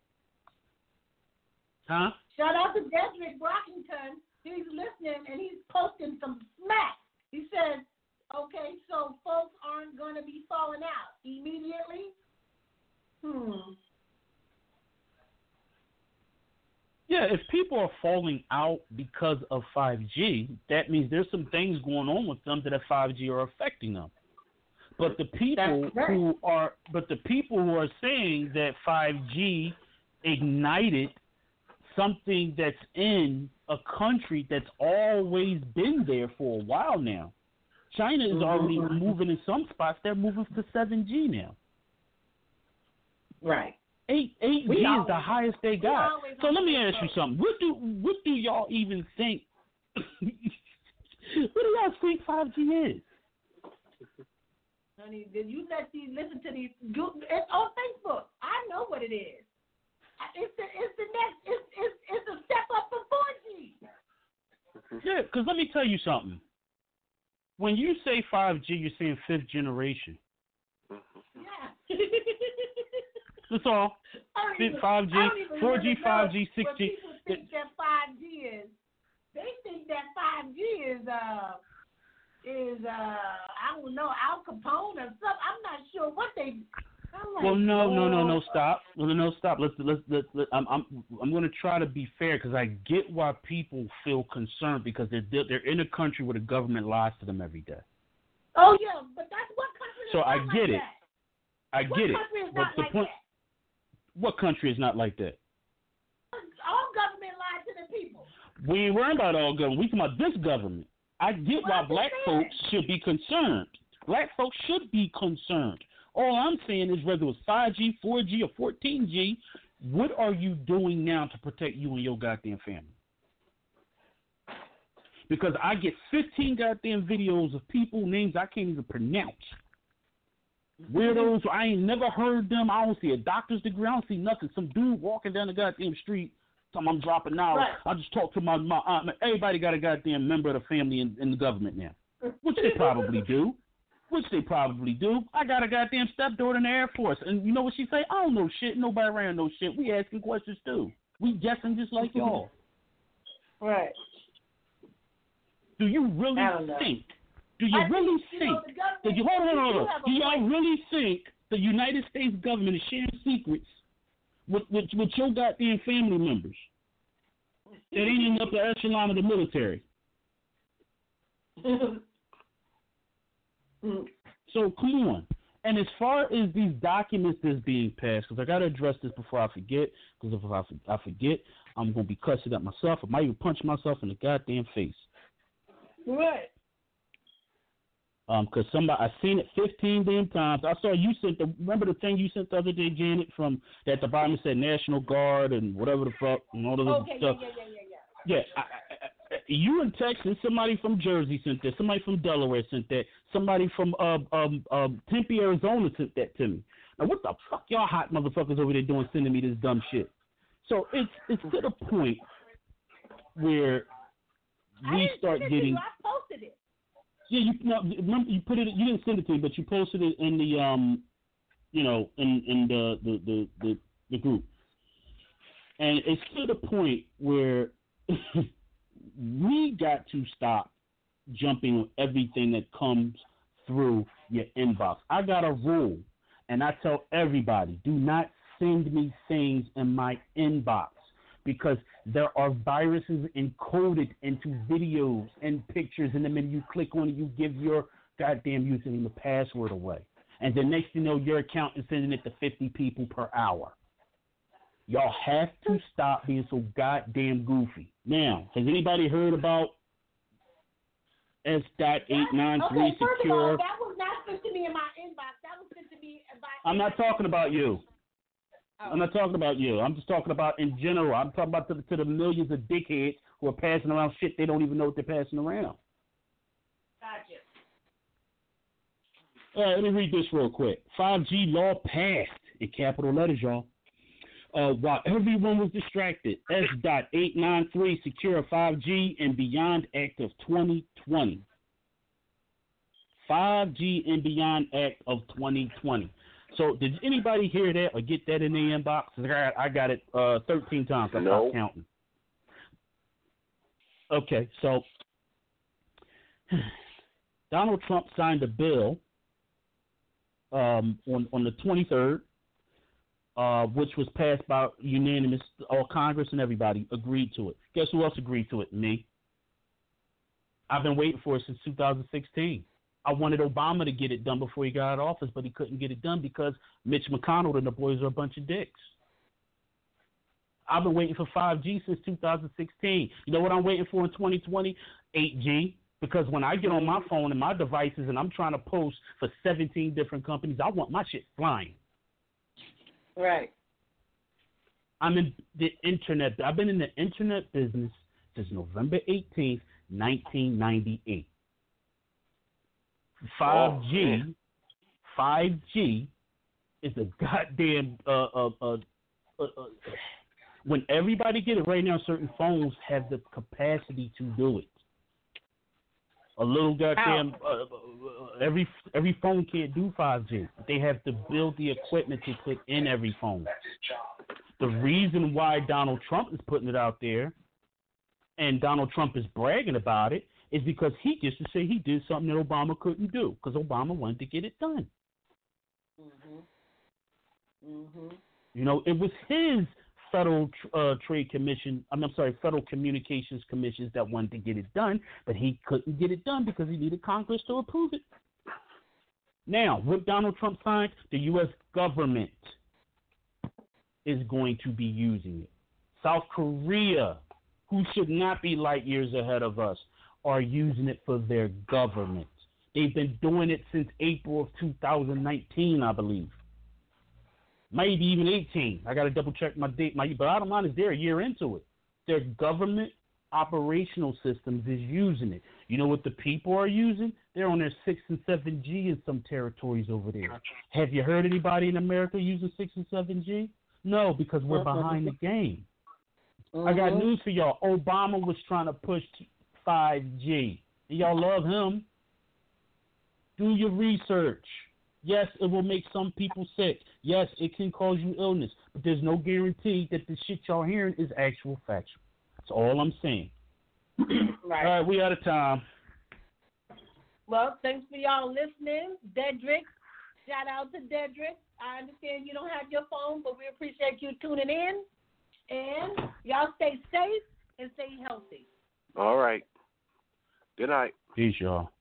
Huh? Shout out to Dedrick Brockington. He's listening and he's posting some smack. He says, "Okay, so folks aren't going to be falling out immediately." Yeah, if people are falling out because of 5G, that means there's some things going on with them that at 5G are affecting them. But the people who are saying that 5G ignited something that's in a country that's always been there for a while now. China is already moving in some spots. They're moving to 7G now. Right. 8G is the highest they got. So let me ask you something. What do y'all even think? What do y'all think 5G is? Honey, did you listen to these? It's on Facebook. I know what it is. It's the next. It's a step up from 4G. Yeah, because let me tell you something. When you say 5G, you're saying 5th generation. Yeah. That's all. 5G, 4G, 5G, 6G. What people think that 5G is, they think that 5G is I don't know, Al Capone or something. I'm not sure what they. Well, no, stop. No, stop. Let's. I'm going to try to be fair because I get why people feel concerned because they're in a country where the government lies to them every day. Oh yeah, but that's what country. So I get it. I get it. But the point. What country is not like that? All government lies to the people. We ain't worrying about all government. We talking about this government. I get why black folks should be concerned. Black folks should be concerned. All I'm saying is whether it's 5G, 4G, or 14G, what are you doing now to protect you and your goddamn family? Because I get 15 goddamn videos of people, names I can't even pronounce. Weirdos, I ain't never heard them. I don't see a doctor's degree. I don't see nothing. Some dude walking down the goddamn street I'm dropping now. Right. I just talked to my aunt. Everybody got a goddamn member of the family in the government now, which they probably do. I got a goddamn stepdaughter in the Air Force, and you know what she say? I don't know shit. Nobody around knows shit. We asking questions too. We guessing just like y'all. Right. Do you really think? Do you really think? Do y'all really think the United States government is sharing secrets with your goddamn family members that ain't in the upper echelon of the military? So come on. And as far as these documents that's being passed, because I got to address this before I forget, because if I forget, I'm going to be cussing at myself. I might even punch myself in the goddamn face. Right. Because I seen it 15 damn times. I saw you remember the thing you sent the other day, Janet, from that the bottom said National Guard and whatever the fuck and all this stuff. Yeah. You in Texas, somebody from Jersey sent that. Somebody from Delaware sent that. Somebody from Tempe, Arizona sent that to me. Now, what the fuck y'all hot motherfuckers over there doing sending me this dumb shit? So it's to the point where we start getting. I posted it. Yeah, remember you put it. You didn't send it to me, but you posted it in the in the group, and it's to the point where we got to stop jumping on everything that comes through your inbox. I got a rule, and I tell everybody: do not send me things in my inbox, because there are viruses encoded into videos and pictures, and the minute you click on it, you give your goddamn username and password away. And the next thing you know, your account is sending it to 50 people per hour. Y'all have to stop being so goddamn goofy. Now, has anybody heard about S.893 Okay, first Secure? of all, that was not sent to me in my inbox. That was sent to me by... I'm not talking about you. I'm not talking about you. I'm just talking about in general. I'm talking about to the millions of dickheads who are passing around shit they don't even know what they're passing around. Gotcha. All right, let me read this real quick. 5G law passed in capital letters, y'all. While everyone was distracted, S.893 Secure 5G and Beyond Act of 2020. 5G and Beyond Act of 2020. So, did anybody hear that or get that in the inbox? I got it 13 times. I stopped counting. Okay, so Donald Trump signed a bill on the 23rd, which was passed by unanimous. All Congress and everybody agreed to it. Guess who else agreed to it? Me. I've been waiting for it since 2016. I wanted Obama to get it done before he got out of office, but he couldn't get it done because Mitch McConnell and the boys are a bunch of dicks. I've been waiting for 5G since 2016. You know what I'm waiting for in 2020? 8G. Because when I get on my phone and my devices and I'm trying to post for 17 different companies, I want my shit flying. Right. I'm in the internet. I've been in the internet business since November 18th, 1998. 5G is a goddamn when everybody get it right now, certain phones have the capacity to do it. A little goddamn every phone can't do 5G. They have to build the equipment to put in every phone. The reason why Donald Trump is putting it out there and Donald Trump is bragging about it is because he gets to say he did something that Obama couldn't do because Obama wanted to get it done. You know, it was his Federal Trade Commission, Federal Communications Commissions that wanted to get it done, but he couldn't get it done because he needed Congress to approve it. Now, with Donald Trump signed, the U.S. government is going to be using it. South Korea, who should not be light years ahead of us, are using it for their government. They've been doing it since April of 2019, I believe. Maybe even 18. I got to double check my date. My bottom line is they're a year into it. Their government operational systems is using it. You know what the people are using? They're on their 6 and 7G in some territories over there. Have you heard anybody in America using 6 and 7G? No, because we're behind the game. I got news for y'all. Obama was trying to push 5G. And y'all love him. Do your research. Yes, it will make some people sick. Yes, it can cause you illness. But there's no guarantee that the shit y'all hearing is actual factual. That's all I'm saying. Right. All right, we out of time. Well, thanks for y'all listening. Dedrick, shout out to Dedrick. I understand you don't have your phone, but we appreciate you tuning in. And y'all stay safe and stay healthy. All right. Good night. Peace, y'all.